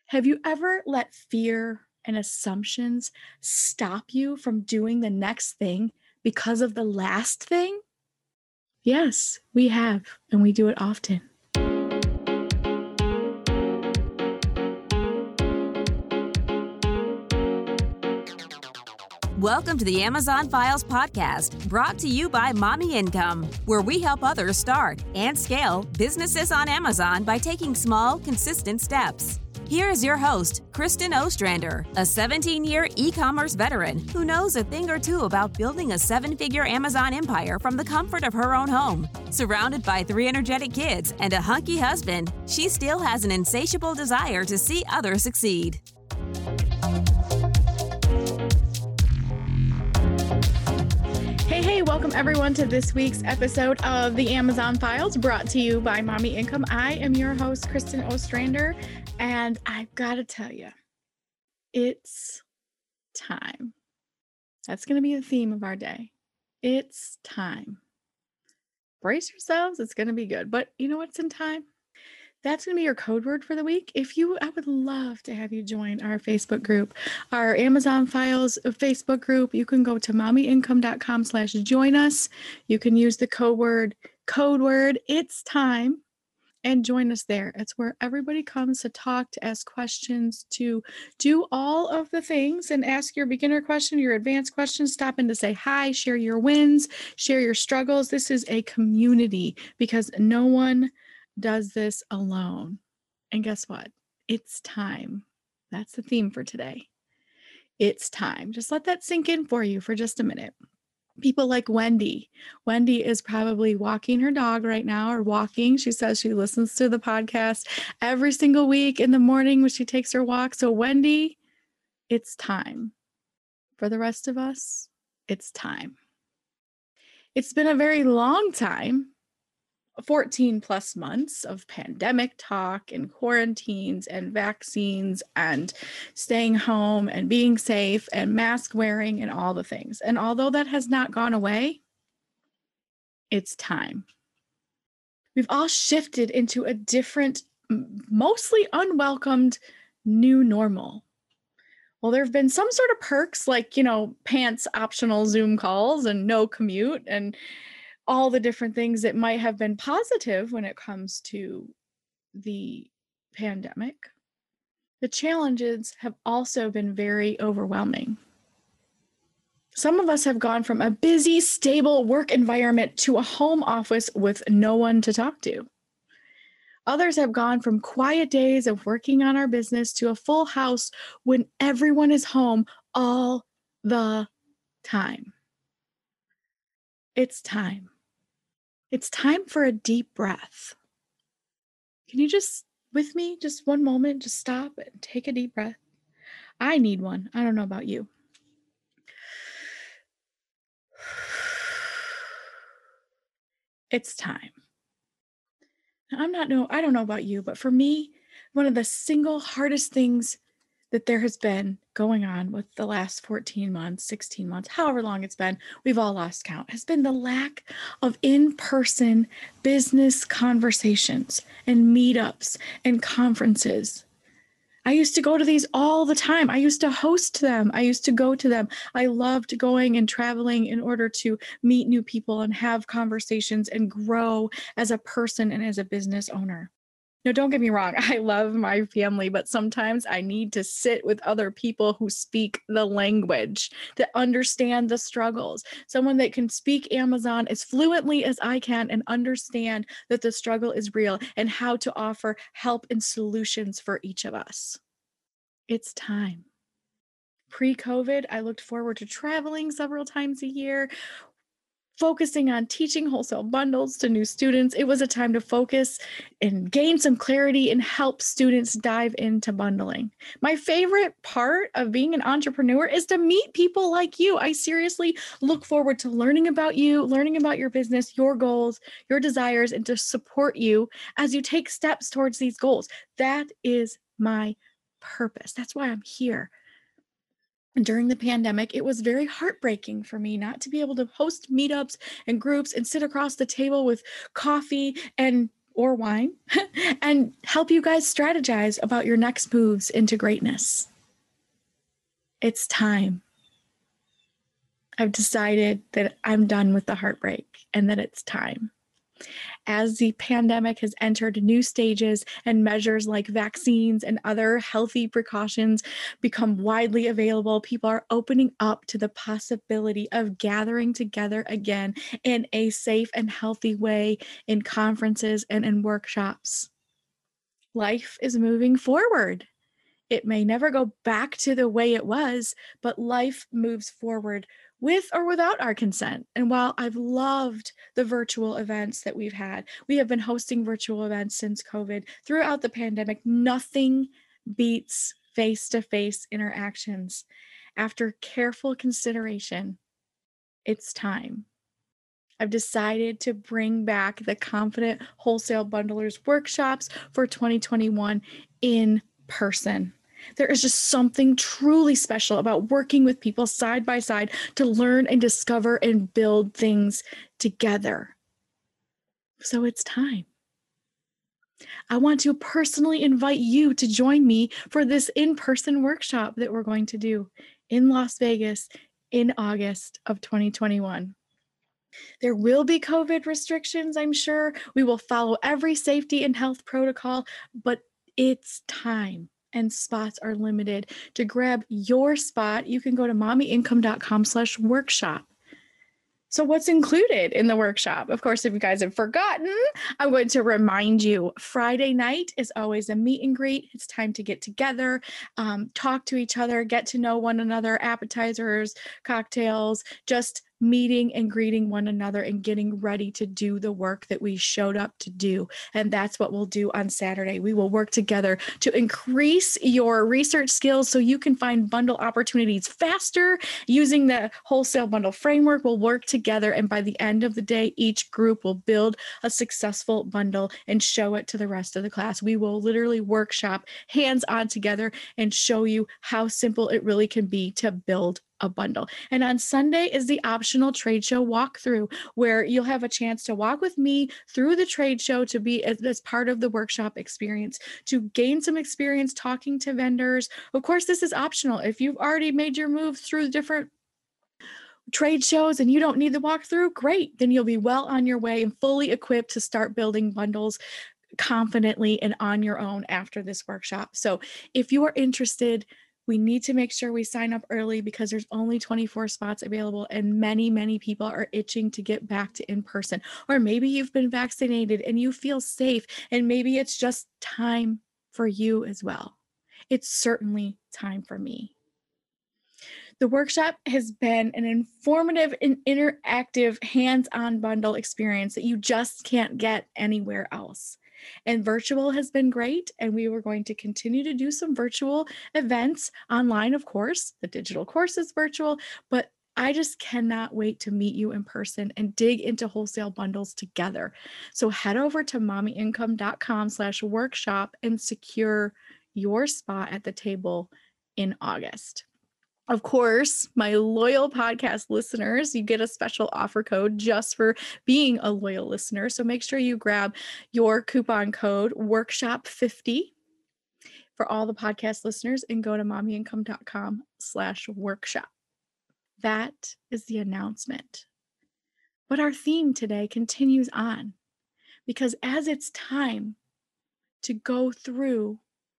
Have you ever let fear and assumptions stop you from doing the next thing because of the last thing? Yes, we have, and we do it often. Welcome to the Amazon Files podcast, brought to you by Mommy Income, where we help others start and scale businesses on Amazon by taking small, consistent steps. Here is your host, Kristen Ostrander, a 17-year e-commerce veteran who knows a thing or two about building a 7-figure Amazon empire from the comfort of her own home. Surrounded by 3 energetic kids and a hunky husband, she still has an insatiable desire to see others succeed. Hey, welcome everyone to this week's episode of the Amazon Files, brought to you by Mommy Income. I am your host, Kristen Ostrander, and I've got to tell you, it's time. That's going to be the theme of our day. It's time. Brace yourselves, it's going to be good. But you know what's in time? That's going to be your code word for the week. I would love to have you join our Facebook group, our Amazon Files Facebook group. You can go to mommyincome.com/join us. You can use the code word, it's time, and join us there. It's where everybody comes to talk, to ask questions, to do all of the things and ask your beginner question, your advanced questions, stop in to say hi, share your wins, share your struggles. This is a community because no one does this alone. And guess what? It's time. That's the theme for today. It's time. Just let that sink in for you for just a minute. People like Wendy. Wendy is probably walking her dog right now, or walking. She says she listens to the podcast every single week in the morning when she takes her walk. So Wendy, it's time. For the rest of us, it's time. It's been a very long time. 14 plus months of pandemic talk and quarantines and vaccines and staying home and being safe and mask wearing and all the things. And although that has not gone away, it's time. We've all shifted into a different, mostly unwelcomed new normal. Well, there have been some sort of perks like, pants optional Zoom calls and no commute and all the different things that might have been positive when it comes to the pandemic. The challenges have also been very overwhelming. Some of us have gone from a busy, stable work environment to a home office with no one to talk to. Others have gone from quiet days of working on our business to a full house when everyone is home all the time. It's time. It's time for a deep breath. Can you just, with me, just one moment, just stop and take a deep breath? I need one. I don't know about you. It's time. Now, I don't know about you, but for me, one of the single hardest things that there has been going on with the last 14 months, 16 months, however long it's been, we've all lost count, has been the lack of in-person business conversations and meetups and conferences. I used to go to these all the time. I used to host them. I used to go to them. I loved going and traveling in order to meet new people and have conversations and grow as a person and as a business owner. No, don't get me wrong. I love my family, but sometimes I need to sit with other people who speak the language, that understand the struggles. Someone that can speak Amazon as fluently as I can and understand that the struggle is real and how to offer help and solutions for each of us. It's time. Pre-COVID, I looked forward to traveling several times a year, focusing on teaching wholesale bundles to new students. It was a time to focus and gain some clarity and help students dive into bundling. My favorite part of being an entrepreneur is to meet people like you. I seriously look forward to learning about you, learning about your business, your goals, your desires, and to support you as you take steps towards these goals. That is my purpose. That's why I'm here. During the pandemic, it was very heartbreaking for me not to be able to host meetups and groups and sit across the table with coffee and or wine and help you guys strategize about your next moves into greatness. It's time. I've decided that I'm done with the heartbreak and that it's time. As the pandemic has entered new stages and measures like vaccines and other healthy precautions become widely available, people are opening up to the possibility of gathering together again in a safe and healthy way in conferences and in workshops. Life is moving forward. It may never go back to the way it was, but life moves forward with or without our consent. And while I've loved the virtual events that we've had, we have been hosting virtual events since COVID. Throughout the pandemic, nothing beats face-to-face interactions. After careful consideration, it's time. I've decided to bring back the Confident Wholesale Bundlers workshops for 2021 in person. There is just something truly special about working with people side by side to learn and discover and build things together. So it's time. I want to personally invite you to join me for this in-person workshop that we're going to do in Las Vegas in August of 2021. There will be COVID restrictions, I'm sure. We will follow every safety and health protocol, but it's time. And spots are limited. To grab your spot, you can go to mommyincome.com/workshop. So what's included in the workshop? Of course, if you guys have forgotten, I'm going to remind you, Friday night is always a meet and greet. It's time to get together, talk to each other, get to know one another, appetizers, cocktails, just meeting and greeting one another and getting ready to do the work that we showed up to do. And that's what we'll do on Saturday. We will work together to increase your research skills so you can find bundle opportunities faster. Using the wholesale bundle framework, we'll work together. And by the end of the day, each group will build a successful bundle and show it to the rest of the class. We will literally workshop hands-on together and show you how simple it really can be to build a bundle. And on Sunday is the optional trade show walkthrough, where you'll have a chance to walk with me through the trade show to be as part of the workshop experience, to gain some experience talking to vendors. Of course, this is optional. If you've already made your move through different trade shows and you don't need the walkthrough, great. Then you'll be well on your way and fully equipped to start building bundles confidently and on your own after this workshop. So if you are interested, we need to make sure we sign up early because there's only 24 spots available and many, many people are itching to get back to in person. Or maybe you've been vaccinated and you feel safe and maybe it's just time for you as well. It's certainly time for me. The workshop has been an informative and interactive hands-on bundle experience that you just can't get anywhere else. And virtual has been great, and we were going to continue to do some virtual events online, of course. The digital course is virtual, but I just cannot wait to meet you in person and dig into wholesale bundles together. So head over to mommyincome.com/workshop and secure your spot at the table in August. Of course, my loyal podcast listeners, you get a special offer code just for being a loyal listener. So make sure you grab your coupon code workshop50 for all the podcast listeners and go to mommyincome.com/workshop. That is the announcement. But our theme today continues on because as it's time to go through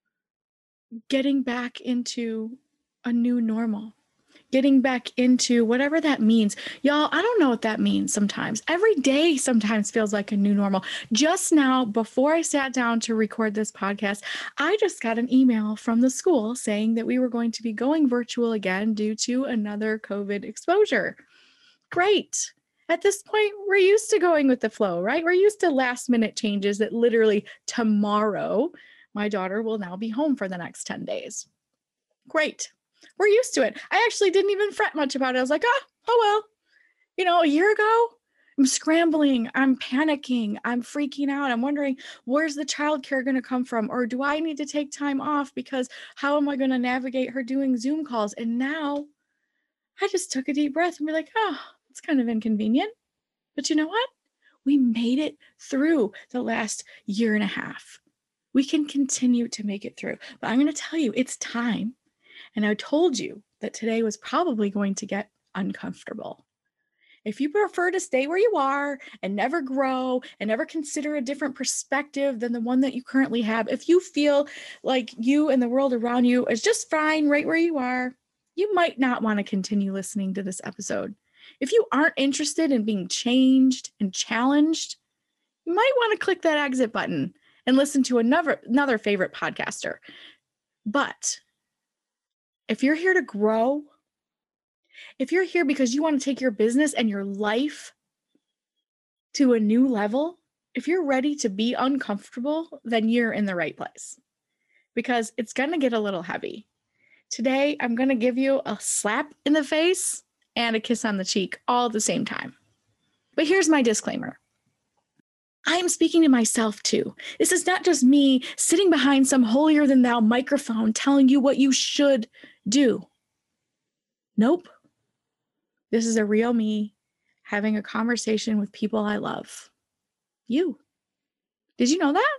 getting back into a new normal, getting back into whatever that means. Y'all, I don't know what that means sometimes. Every day sometimes feels like a new normal. Just now, before I sat down to record this podcast, I just got an email from the school saying that we were going to be going virtual again due to another COVID exposure. Great. At this point, we're used to going with the flow, right? We're used to last minute changes that literally tomorrow, my daughter will now be home for the next 10 days. Great. We're used to it. I actually didn't even fret much about it. I was like, oh well. You know, a year ago, I'm scrambling, I'm panicking, I'm freaking out. I'm wondering, where's the childcare going to come from? Or do I need to take time off because how am I going to navigate her doing Zoom calls? And now I just took a deep breath and be like, oh, it's kind of inconvenient. But you know what? We made it through the last year and a half. We can continue to make it through. But I'm going to tell you, it's time. And I told you that today was probably going to get uncomfortable. If you prefer to stay where you are and never grow and never consider a different perspective than the one that you currently have, if you feel like you and the world around you is just fine right where you are, you might not want to continue listening to this episode. If you aren't interested in being changed and challenged, you might want to click that exit button and listen to another favorite podcaster. But if you're here to grow, if you're here because you want to take your business and your life to a new level, if you're ready to be uncomfortable, then you're in the right place, because it's going to get a little heavy. Today, I'm going to give you a slap in the face and a kiss on the cheek all at the same time. But here's my disclaimer. I'm speaking to myself too. This is not just me sitting behind some holier than thou microphone telling you what you should do. Nope. This is a real me having a conversation with people I love. You. Did you know that?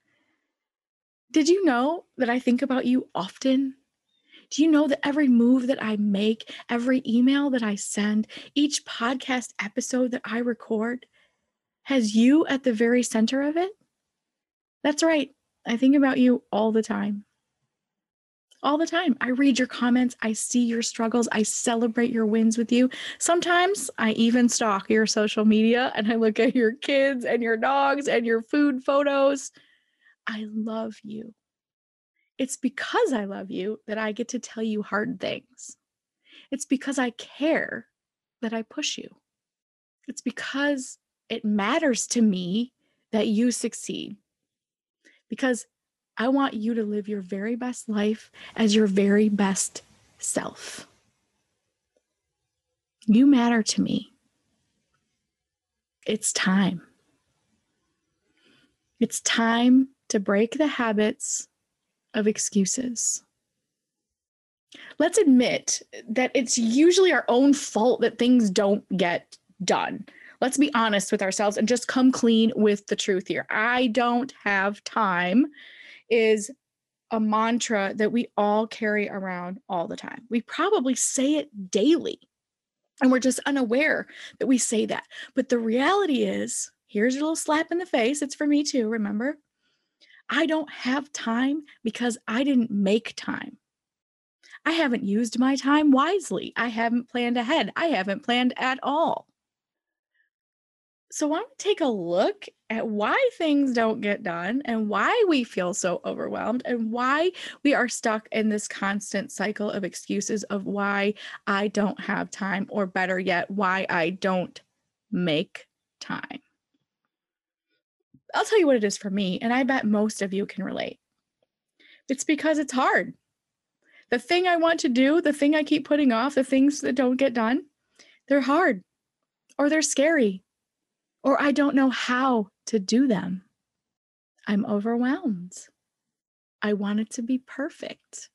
Did you know that I think about you often? Do you know that every move that I make, every email that I send, each podcast episode that I record has you at the very center of it? That's right. I think about you all the time. All the time. I read your comments. I see your struggles. I celebrate your wins with you. Sometimes I even stalk your social media and I look at your kids and your dogs and your food photos. I love you. It's because I love you that I get to tell you hard things. It's because I care that I push you. It's because it matters to me that you succeed. Because I want you to live your very best life as your very best self. You matter to me. It's time. It's time to break the habits of excuses. Let's admit that it's usually our own fault that things don't get done. Let's be honest with ourselves and just come clean with the truth here. I don't have time is a mantra that we all carry around all the time. We probably say it daily, and we're just unaware that we say that. But the reality is, here's a little slap in the face. It's for me too, remember? I don't have time because I didn't make time. I haven't used my time wisely. I haven't planned ahead. I haven't planned at all. So why don't we take a look at why things don't get done and why we feel so overwhelmed and why we are stuck in this constant cycle of excuses of why I don't have time, or better yet, why I don't make time. I'll tell you what it is for me, and I bet most of you can relate. It's because it's hard. The thing I want to do, the thing I keep putting off, the things that don't get done, they're hard, or they're scary, or I don't know how to do them. I'm overwhelmed. I want it to be perfect.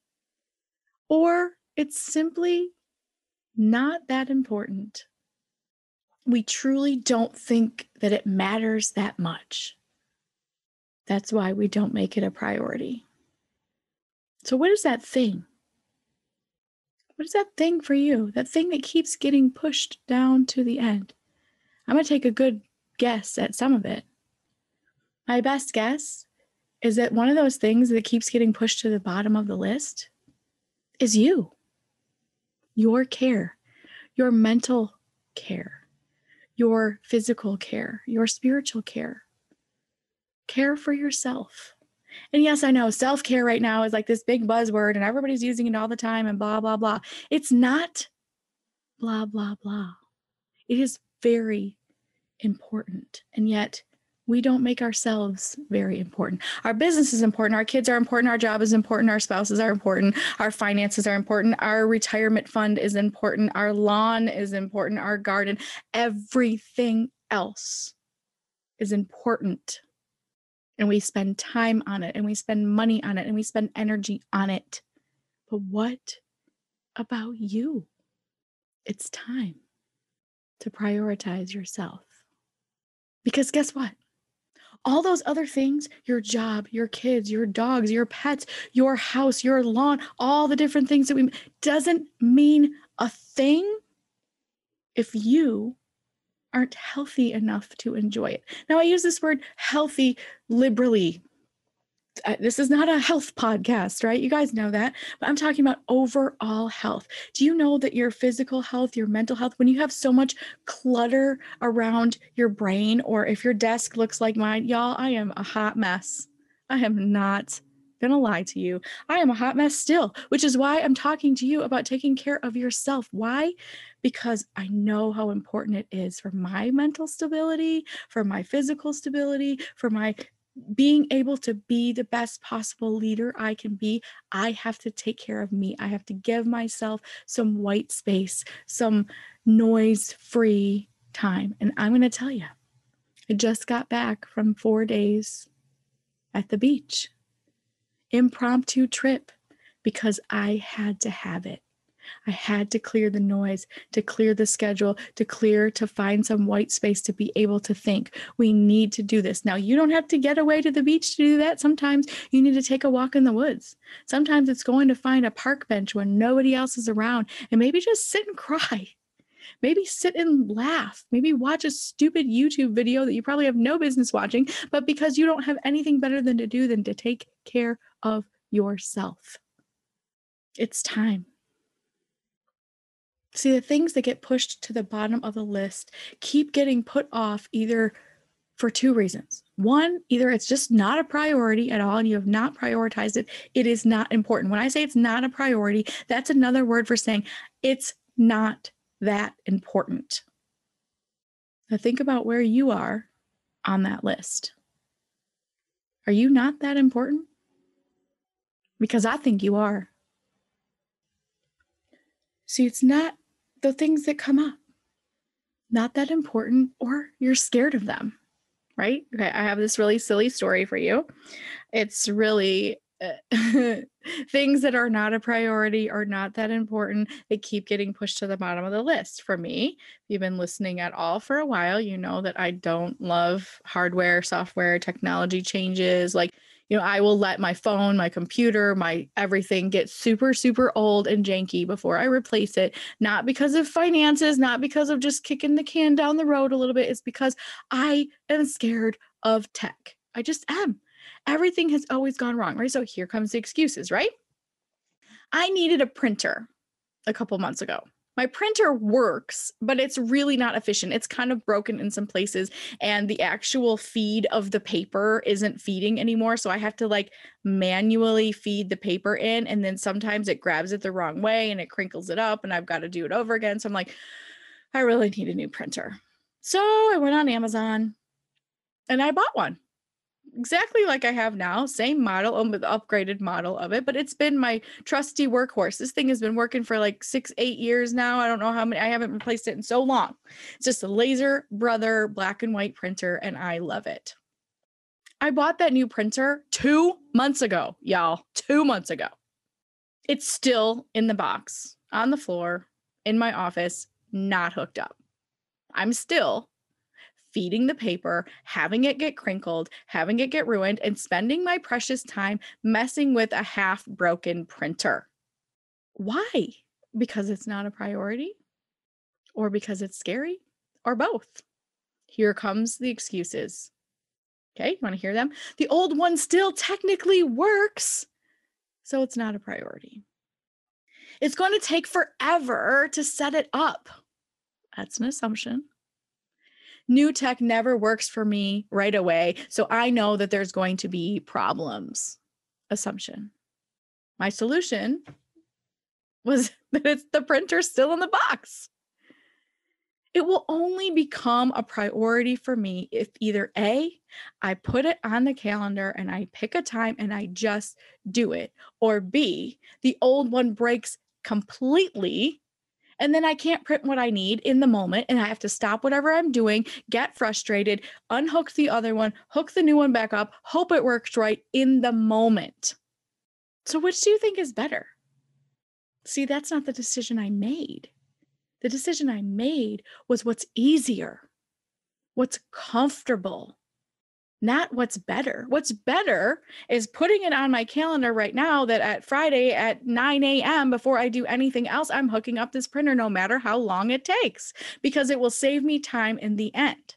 Or it's simply not that important. We truly don't think that it matters that much. That's why we don't make it a priority. So what is that thing? What is that thing for you? That thing that keeps getting pushed down to the end? I'm going to take a good guess at some of it. My best guess is that one of those things that keeps getting pushed to the bottom of the list is you. Your care, your mental care, your physical care, your spiritual care. Care for yourself. And yes, I know self-care right now is like this big buzzword and everybody's using it all the time and blah, blah, blah. It's not blah, blah, blah. It is very important. And yet we don't make ourselves very important. Our business is important. Our kids are important. Our job is important. Our spouses are important. Our finances are important. Our retirement fund is important. Our lawn is important. Our garden, everything else is important. And we spend time on it, and we spend money on it, and we spend energy on it. But what about you? It's time to prioritize yourself. Because guess what? All those other things, your job, your kids, your dogs, your pets, your house, your lawn, all the different things that doesn't mean a thing if you aren't healthy enough to enjoy it. Now, I use this word healthy liberally. This is not a health podcast, right? You guys know that, but I'm talking about overall health. Do you know that your physical health, your mental health, when you have so much clutter around your brain, or if your desk looks like mine, y'all, I am a hot mess. I am not gonna lie to you. I am a hot mess still, which is why I'm talking to you about taking care of yourself. Why? Because I know how important it is for my mental stability, for my physical stability, for my being able to be the best possible leader I can be. I have to take care of me. I have to give myself some white space, some noise-free time. And I'm going to tell you, I just got back from 4 days at the beach. Impromptu trip, because I had to have it. I had to clear the noise, to clear the schedule, to find some white space to be able to think. We need to do this. Now, you don't have to get away to the beach to do that. Sometimes you need to take a walk in the woods. Sometimes it's going to find a park bench when nobody else is around and maybe just sit and cry. Maybe sit and laugh. Maybe watch a stupid YouTube video that you probably have no business watching, but because you don't have anything better than to take care of yourself. It's time. See, the things that get pushed to the bottom of the list keep getting put off either for two reasons. One, either it's just not a priority at all and you have not prioritized it. It is not important. When I say it's not a priority, that's another word for saying it's not that important. Now think about where you are on that list. Are you not that important? Because I think you are. See, it's not the things that come up, not that important, or you're scared of them, right? Okay, I have this really silly story for you. It's really things that are not a priority or not that important. They keep getting pushed to the bottom of the list. For me, if you've been listening at all for a while, you know that I don't love hardware, software, technology changes. I will let my phone, my computer, my everything get super, super old and janky before I replace it. Not because of finances, not because of just kicking the can down the road a little bit. It's because I am scared of tech. I just am. Everything has always gone wrong, right? So here comes the excuses, right? I needed a printer a couple months ago. My printer works, but it's really not efficient. It's kind of broken in some places, and the actual feed of the paper isn't feeding anymore. So I have to manually feed the paper in, and then sometimes it grabs it the wrong way and it crinkles it up, and I've got to do it over again. So I'm like, I really need a new printer. So I went on Amazon and I bought one. Exactly like I have now, same model, with the upgraded model of it, but it's been my trusty workhorse. This thing has been working for 6-8 years now. I don't know how many, I haven't replaced it in so long. It's just a Laser Brother black and white printer, and I love it. I bought that new printer 2 months ago, y'all, 2 months ago. It's still in the box, on the floor, in my office, not hooked up. I'm still feeding the paper, having it get crinkled, having it get ruined, and spending my precious time messing with a half-broken printer. Why? Because it's not a priority? Or because it's scary? Or both? Here comes the excuses. Okay, you want to hear them? The old one still technically works, so it's not a priority. It's going to take forever to set it up. That's an assumption. New tech never works for me right away, so I know that there's going to be problems. Assumption. My solution was that it's the printer still in the box. It will only become a priority for me if either A, I put it on the calendar and I pick a time and I just do it, or B, the old one breaks completely and then I can't print what I need in the moment, and I have to stop whatever I'm doing, get frustrated, unhook the other one, hook the new one back up, hope it works right in the moment. So which do you think is better? See, that's not the decision I made. The decision I made was what's easier, what's comfortable, not what's better. What's better is putting it on my calendar right now that at Friday at 9 a.m. before I do anything else, I'm hooking up this printer no matter how long it takes, because it will save me time in the end.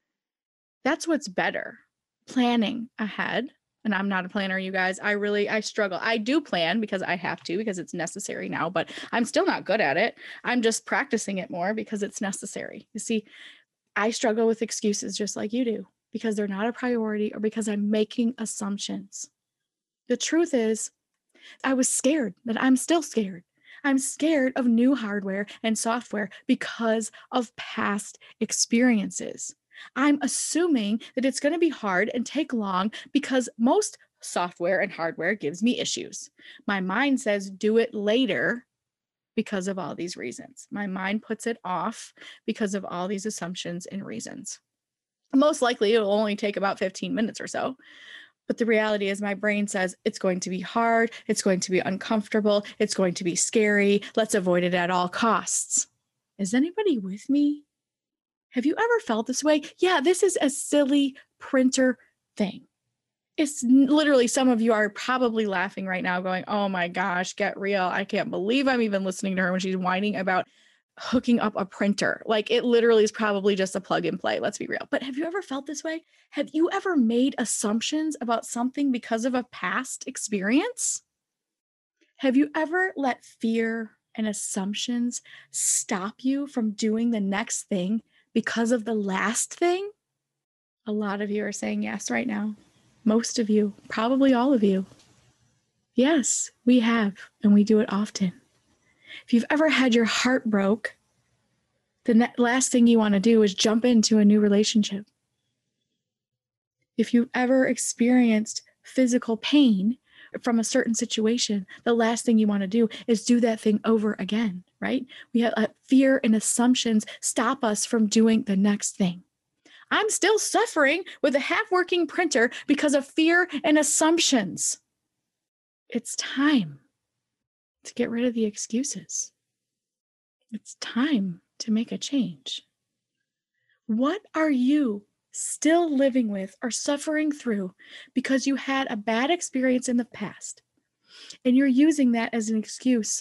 That's what's better. Planning ahead. And I'm not a planner, you guys. I struggle. I do plan because I have to, because it's necessary now, but I'm still not good at it. I'm just practicing it more because it's necessary. You see, I struggle with excuses just like you do, because they're not a priority or because I'm making assumptions. The truth is, I was scared, but I'm still scared. I'm scared of new hardware and software because of past experiences. I'm assuming that it's going to be hard and take long because most software and hardware gives me issues. My mind says, do it later because of all these reasons. My mind puts it off because of all these assumptions and reasons. Most likely, it'll only take about 15 minutes or so. But the reality is my brain says it's going to be hard, it's going to be uncomfortable, it's going to be scary. Let's avoid it at all costs. Is anybody with me? Have you ever felt this way? Yeah, this is a silly printer thing. It's literally, some of you are probably laughing right now going, oh my gosh, get real. I can't believe I'm even listening to her when she's whining about hooking up a printer. Like, it literally is probably just a plug and play. Let's be real. But have you ever felt this way? Have you ever made assumptions about something because of a past experience? Have you ever let fear and assumptions stop you from doing the next thing because of the last thing? A lot of you are saying yes right now. Most of you, probably all of you. Yes, we have, and we do it often. If you've ever had your heart broke, the last thing you want to do is jump into a new relationship. If you've ever experienced physical pain from a certain situation, the last thing you want to do is do that thing over again, right? We have fear and assumptions stop us from doing the next thing. I'm still suffering with a half-working printer because of fear and assumptions. It's time to get rid of the excuses. It's time to make a change. What are you still living with or suffering through because you had a bad experience in the past and you're using that as an excuse?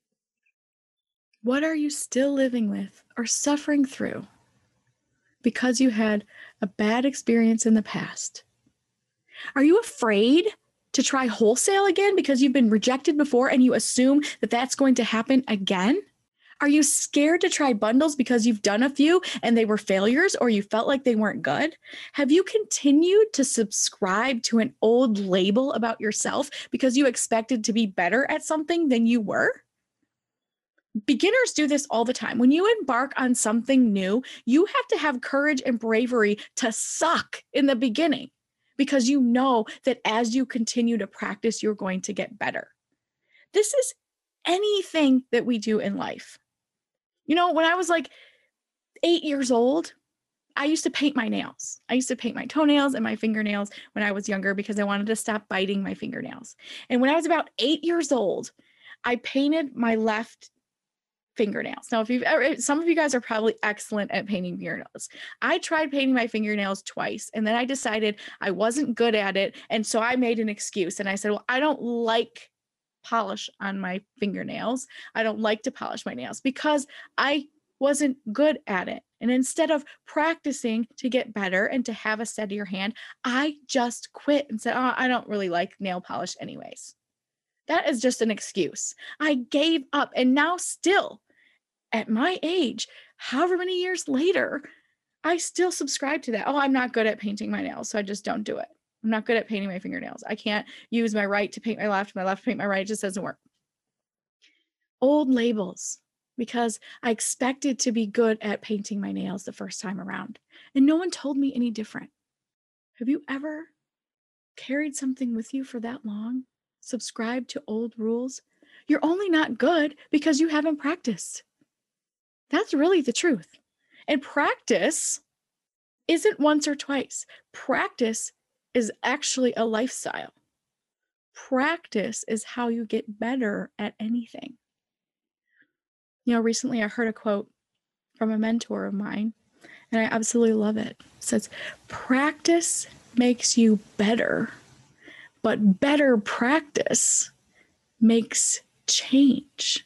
What are you still living with or suffering through because you had a bad experience in the past? Are you afraid to try wholesale again because you've been rejected before and you assume that that's going to happen again? Are you scared to try bundles because you've done a few and they were failures or you felt like they weren't good? Have you continued to subscribe to an old label about yourself because you expected to be better at something than you were? Beginners do this all the time. When you embark on something new, you have to have courage and bravery to suck in the beginning because you know that as you continue to practice, you're going to get better. This is anything that we do in life. You know, when I was like 8 years old, I used to paint my nails. I used to paint my toenails and my fingernails when I was younger because I wanted to stop biting my fingernails. And when I was about 8 years old, I painted my left fingernails. Now, if you've ever, some of you guys are probably excellent at painting fingernails. I tried painting my fingernails twice, and then I decided I wasn't good at it. And so I made an excuse and I said, well, I don't like polish on my fingernails. I don't like to polish my nails because I wasn't good at it. And instead of practicing to get better and to have a steadier hand, I just quit and said, oh, I don't really like nail polish anyways. That is just an excuse. I gave up. And now still at my age, however many years later, I still subscribe to that. Oh, I'm not good at painting my nails, so I just don't do it. I'm not good at painting my fingernails. I can't use my right to paint my left to paint my right. It just doesn't work. Old labels, because I expected to be good at painting my nails the first time around, and no one told me any different. Have you ever carried something with you for that long? Subscribed to old rules? You're only not good because you haven't practiced. That's really the truth. And practice isn't once or twice. Practice is actually a lifestyle. Practice is how you get better at anything. You know, recently I heard a quote from a mentor of mine, And I absolutely love it. It says, practice makes you better, but better practice makes change.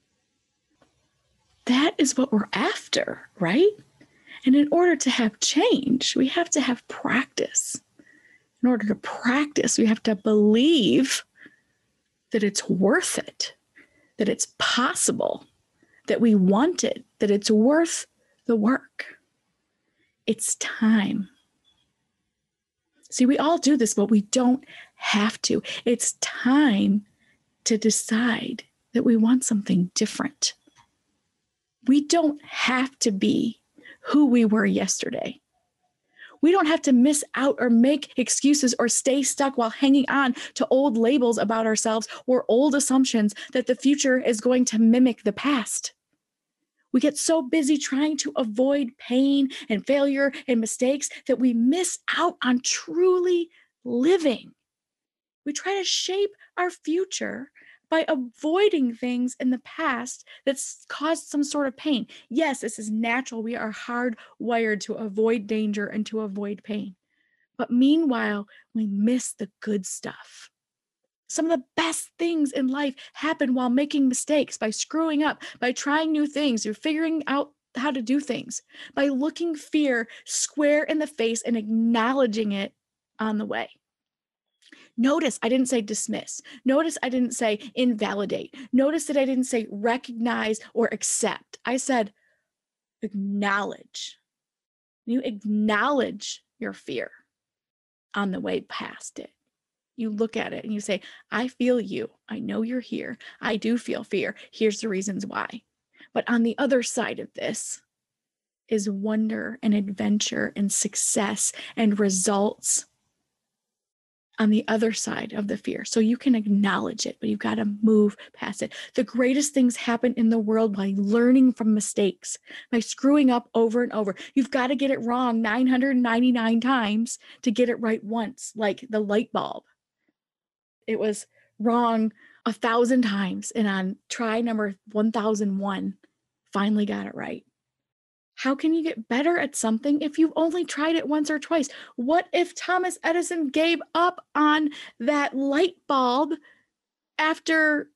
That is what we're after, right? And in order to have change, we have to have practice. In order to practice, we have to believe that it's worth it, that it's possible, that we want it, that it's worth the work. It's time. See, we all do this, but we don't have to. It's time to decide that we want something different. We don't have to be who we were yesterday. We don't have to miss out or make excuses or stay stuck while hanging on to old labels about ourselves or old assumptions that the future is going to mimic the past. We get so busy trying to avoid pain and failure and mistakes that we miss out on truly living. We try to shape our future by avoiding things in the past that's caused some sort of pain. Yes, this is natural. We are hardwired to avoid danger and to avoid pain. But meanwhile, we miss the good stuff. Some of the best things in life happen while making mistakes, by screwing up, by trying new things, or figuring out how to do things, by looking fear square in the face and acknowledging it on the way. Notice I didn't say dismiss. Notice I didn't say invalidate. Notice that I didn't say recognize or accept. I said acknowledge. You acknowledge your fear on the way past it. You look at it and you say, I feel you. I know you're here. I do feel fear. Here's the reasons why. But on the other side of this is wonder and adventure and success and results on the other side of the fear. So you can acknowledge it, but you've got to move past it. The greatest things happen in the world by learning from mistakes, by screwing up over and over. You've got to get it wrong 999 times to get it right once, like the light bulb. It was wrong 1,000 times, and on try number 1001, finally got it right. How can you get better at something if you've only tried it once or twice? What if Thomas Edison gave up on that light bulb after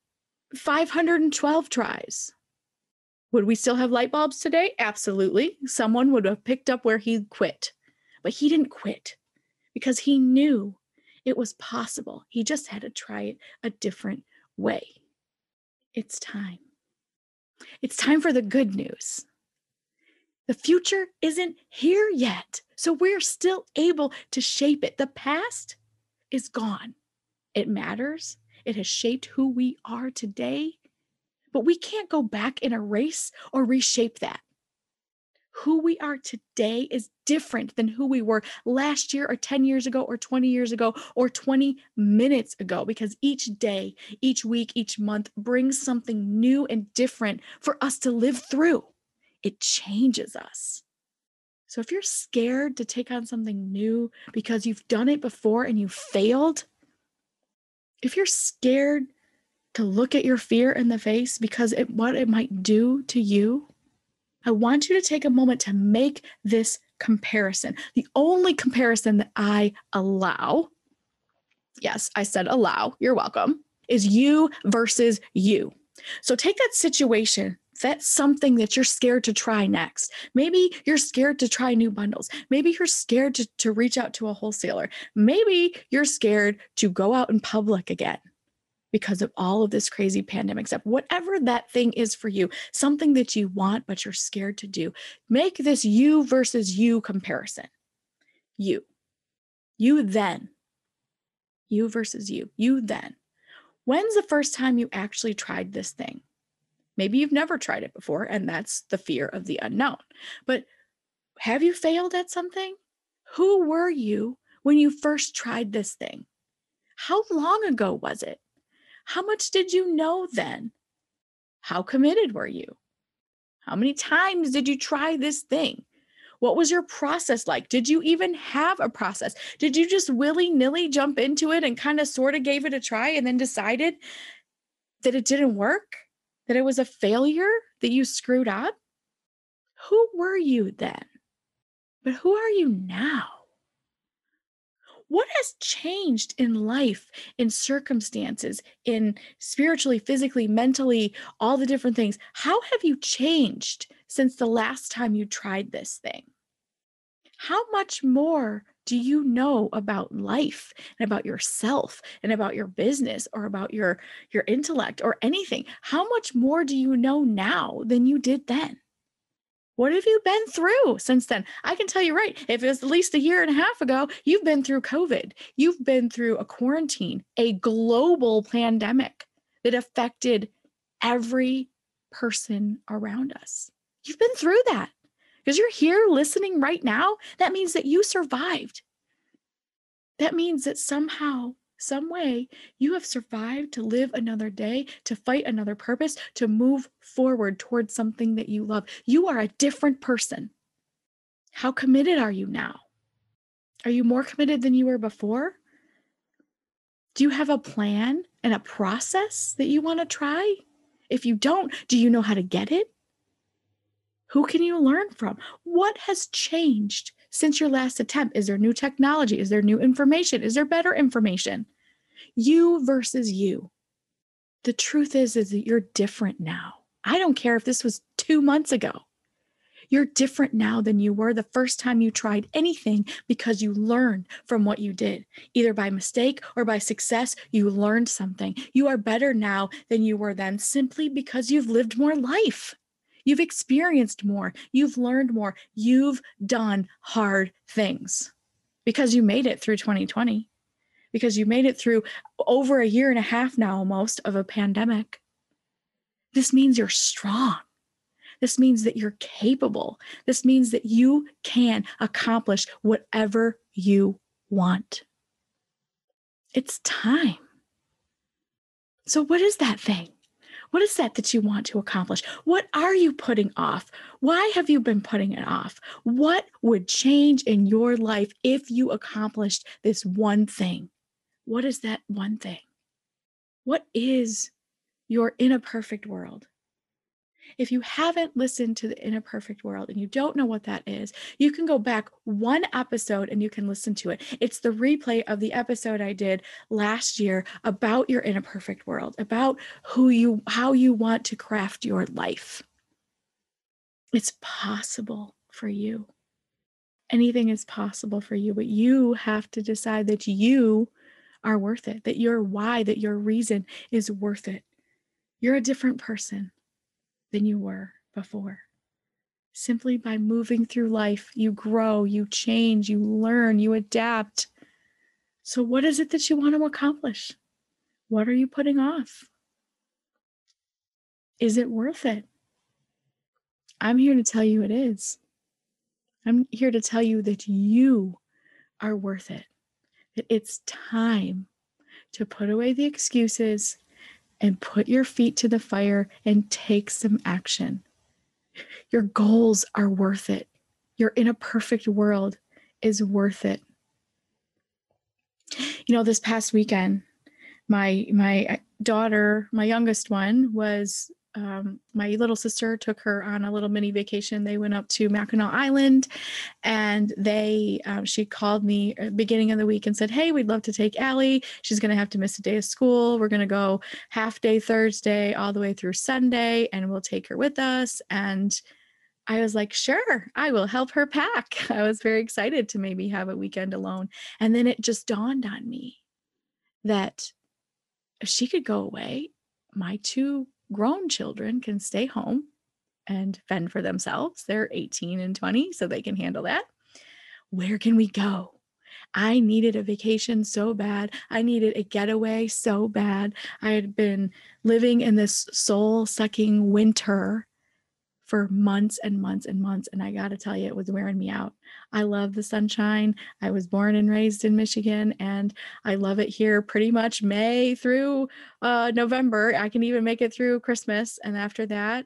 512 tries? Would we still have light bulbs today? Absolutely. Someone would have picked up where he quit. But he didn't quit because he knew it was possible. He just had to try it a different way. It's time. It's time for the good news. The future isn't here yet, so we're still able to shape it. The past is gone. It matters. It has shaped who we are today, but we can't go back and erase or reshape that. Who we are today is different than who we were last year or 10 years ago or 20 years ago or 20 minutes ago, because each day, each week, each month brings something new and different for us to live through. It changes us. So if you're scared to take on something new because you've done it before and you failed, if you're scared to look at your fear in the face because what it might do to you, I want you to take a moment to make this comparison. The only comparison that I allow, yes, I said allow, you're welcome, is you versus you. So take that situation. That's something that you're scared to try next. Maybe you're scared to try new bundles. Maybe you're scared to reach out to a wholesaler. Maybe you're scared to go out in public again because of all of this crazy pandemic stuff. Whatever that thing is for you, something that you want, but you're scared to do, make this you versus you comparison. You then. You versus you then. When's the first time you actually tried this thing? Maybe you've never tried it before, and that's the fear of the unknown. But have you failed at something? Who were you when you first tried this thing? How long ago was it? How much did you know then? How committed were you? How many times did you try this thing? What was your process like? Did you even have a process? Did you just willy-nilly jump into it and kind of sort of gave it a try and then decided that it didn't work? That it was a failure, that you screwed up? Who were you then? But who are you now? What has changed in life, in circumstances, in spiritually, physically, mentally, all the different things? How have you changed since the last time you tried this thing? How much more do you know about life and about yourself and about your business or about your intellect or anything? How much more do you know now than you did then? What have you been through since then? I can tell you right, if it was at least a year and a half ago, you've been through COVID. You've been through a quarantine, a global pandemic that affected every person around us. You've been through that because you're here listening right now. That means that you survived. That means that somehow, some way, you have survived to live another day, to fight another purpose, to move forward towards something that you love. You are a different person. How committed are you now? Are you more committed than you were before? Do you have a plan and a process that you want to try? If you don't, do you know how to get it? Who can you learn from? What has changed since your last attempt? Is there new technology? Is there new information? Is there better information? You versus you. The truth is that you're different now. I don't care if this was 2 months ago. You're different now than you were the first time you tried anything because you learned from what you did. Either by mistake or by success, you learned something. You are better now than you were then simply because you've lived more life. You've experienced more. You've learned more. You've done hard things because you made it through 2020, because you made it through over a year and a half now almost of a pandemic. This means you're strong. This means that you're capable. This means that you can accomplish whatever you want. It's time. So what is that thing? What is that you want to accomplish? What are you putting off? Why have you been putting it off? What would change in your life if you accomplished this one thing? What is that one thing? What is your in a perfect world? If you haven't listened to the In a Perfect World and you don't know what that is, you can go back one episode and you can listen to it. It's the replay of the episode I did last year about your In a Perfect World, about how you want to craft your life. It's possible for you. Anything is possible for you, but you have to decide that you are worth it, that your why, that your reason is worth it. You're a different person than you were before. Simply by moving through life, you grow, you change, you learn, you adapt. So what is it that you want to accomplish? What are you putting off? Is it worth it? I'm here to tell you it is. I'm here to tell you that you are worth it, that it's time to put away the excuses and put your feet to the fire and take some action. Your goals are worth it. Your In a Perfect World is worth it. You know, this past weekend, my daughter, my youngest one, was my little sister took her on a little mini vacation. They went up to Mackinac Island, and she called me at the beginning of the week and said, "Hey, we'd love to take Allie. She's going to have to miss a day of school. We're going to go half day Thursday all the way through Sunday, and we'll take her with us." And I was like, "Sure, I will help her pack." I was very excited to maybe have a weekend alone. And then it just dawned on me that if she could go away, my 2 grown children can stay home and fend for themselves. They're 18 and 20, so they can handle that. Where can we go? I needed a vacation so bad. I needed a getaway so bad. I had been living in this soul-sucking winter for months and months and months, and I got to tell you, it was wearing me out. I love the sunshine. I was born and raised in Michigan, and I love it here pretty much May through November. I can even make it through Christmas, and after that,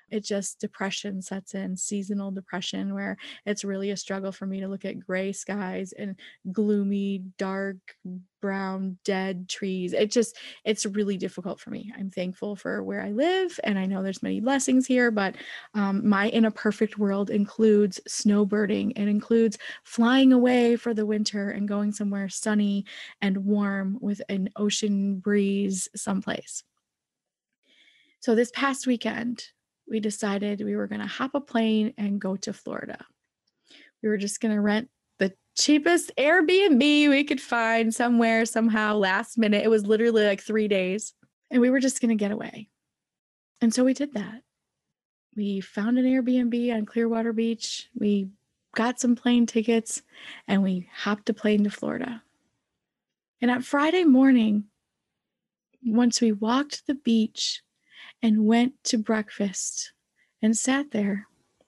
it just depression sets in, seasonal depression, where it's really a struggle for me to look at gray skies and gloomy, dark, brown, dead trees. It's really difficult for me. I'm thankful for where I live, and I know there's many blessings here, but my in a perfect world includes snowbirding. It includes flying away for the winter and going somewhere sunny and warm with an ocean breeze someplace. So this past weekend, we decided we were going to hop a plane and go to Florida. We were just going to rent the cheapest Airbnb we could find somewhere, somehow, last minute. It was literally like 3 days. And we were just going to get away. And so we did that. We found an Airbnb on Clearwater Beach. We got some plane tickets and we hopped a plane to Florida. And on Friday morning, once we walked the beach and went to breakfast and sat there,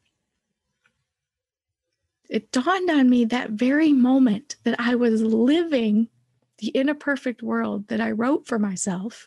it dawned on me that very moment that I was living the in a perfect world that I wrote for myself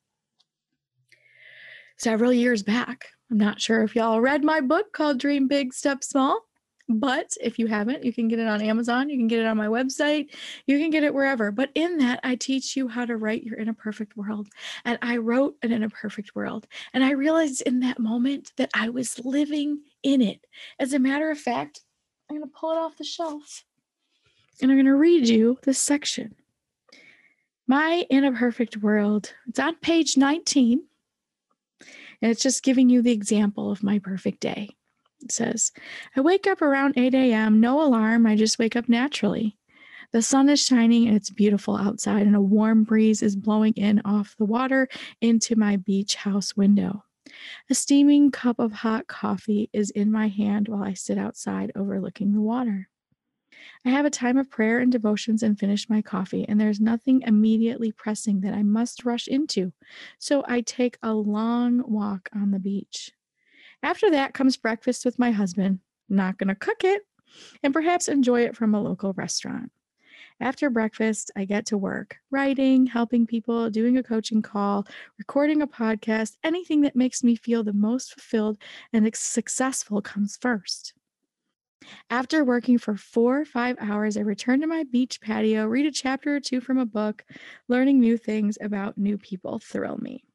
several years back. I'm not sure if y'all read my book called Dream Big, Step Small, but if you haven't, you can get it on Amazon. You can get it on my website. You can get it wherever. But in that, I teach you how to write your in a perfect world. And I wrote an in a perfect world. And I realized in that moment that I was living in it. As a matter of fact, I'm going to pull it off the shelf and I'm going to read you this section. My in a perfect world. It's on page 19. And it's just giving you the example of my perfect day. It says, I wake up around 8 a.m., no alarm. I just wake up naturally. The sun is shining and it's beautiful outside, and a warm breeze is blowing in off the water into my beach house window. A steaming cup of hot coffee is in my hand while I sit outside overlooking the water. I have a time of prayer and devotions and finish my coffee, and there's nothing immediately pressing that I must rush into, so I take a long walk on the beach. After that comes breakfast with my husband. Not going to cook it, and perhaps enjoy it from a local restaurant. After breakfast, I get to work, writing, helping people, doing a coaching call, recording a podcast. Anything that makes me feel the most fulfilled and successful comes first. After working for 4 or 5 hours, I return to my beach patio, read a chapter or two from a book. Learning new things about new people thrill me.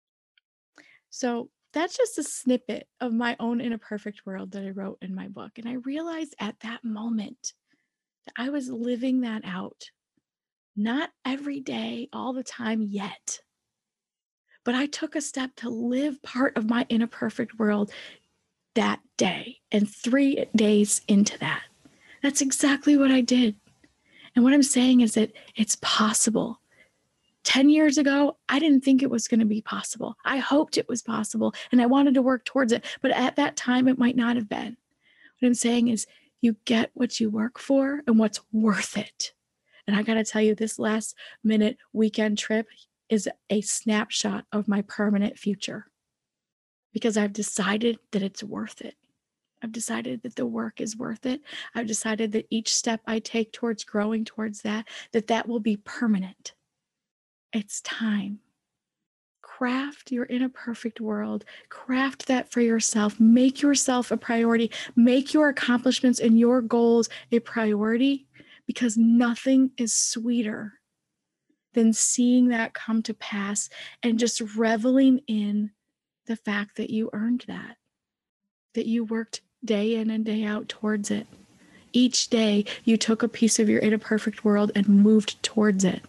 So that's just a snippet of my own in a perfect world that I wrote in my book. And I realized at that moment that I was living that out. Not every day, all the time yet. But I took a step to live part of my in a perfect world that day, and 3 days into that. That's exactly what I did. And what I'm saying is that it's possible. 10 years ago, I didn't think it was going to be possible. I hoped it was possible, and I wanted to work towards it. But at that time, it might not have been. What I'm saying is you get what you work for and what's worth it. And I got to tell you, this last minute weekend trip is a snapshot of my permanent future, because I've decided that it's worth it. I've decided that the work is worth it. I've decided that each step I take towards growing towards that will be permanent. It's time. Craft your in a perfect world. Craft that for yourself. Make yourself a priority. Make your accomplishments and your goals a priority, because nothing is sweeter than seeing that come to pass and just reveling in the fact that you earned that you worked day in and day out towards it. Each day you took a piece of your in a perfect world and moved towards it.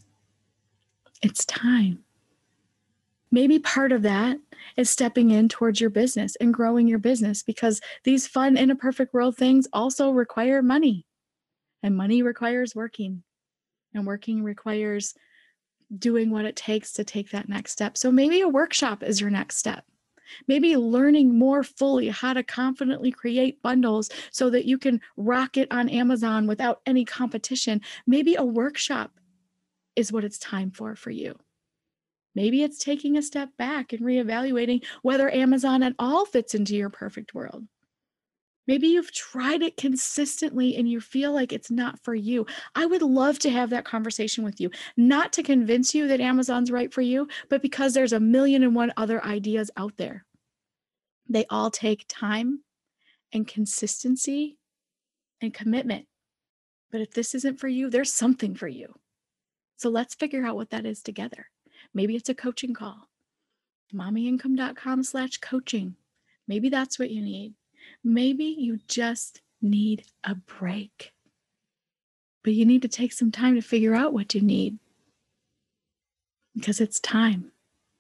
It's time. Maybe part of that is stepping in towards your business and growing your business, because these fun in a perfect world things also require money, and money requires working, and working requires doing what it takes to take that next step. So maybe a workshop is your next step. Maybe learning more fully how to confidently create bundles so that you can rock it on Amazon without any competition. Maybe a workshop is what it's time for you. Maybe it's taking a step back and reevaluating whether Amazon at all fits into your perfect world. Maybe you've tried it consistently and you feel like it's not for you. I would love to have that conversation with you, not to convince you that Amazon's right for you, but because there's 1,000,001 other ideas out there. They all take time and consistency and commitment. But if this isn't for you, there's something for you. So let's figure out what that is together. Maybe it's a coaching call. mommyincome.com/coaching. Maybe that's what you need. Maybe you just need a break. But you need to take some time to figure out what you need. Because it's time.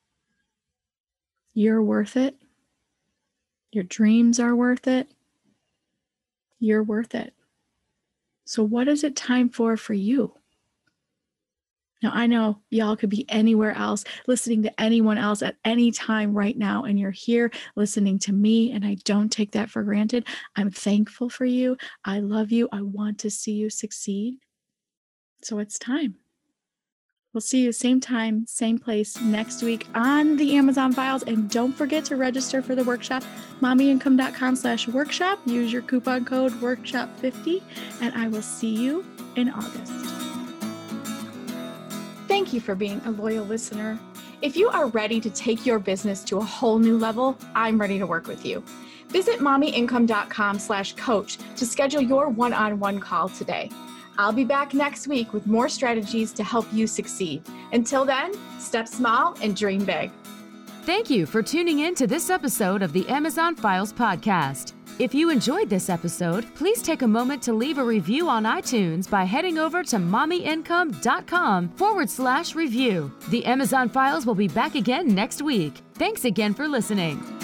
You're worth it. Your dreams are worth it. You're worth it. So what is it time for you? Now, I know y'all could be anywhere else, listening to anyone else at any time right now, and you're here listening to me, and I don't take that for granted. I'm thankful for you. I love you. I want to see you succeed. So it's time. We'll see you same time, same place next week on the Amazon Files. And don't forget to register for the workshop, mommyincome.com/workshop. Use your coupon code workshop50, and I will see you in August. Thank you for being a loyal listener. If you are ready to take your business to a whole new level, I'm ready to work with you. Visit mommyincome.com/coach to schedule your one-on-one call today. I'll be back next week with more strategies to help you succeed. Until then, step small and dream big. Thank you for tuning in to this episode of the Amazon Files podcast. If you enjoyed this episode, please take a moment to leave a review on iTunes by heading over to mommyincome.com/review. The Amazon Files will be back again next week. Thanks again for listening.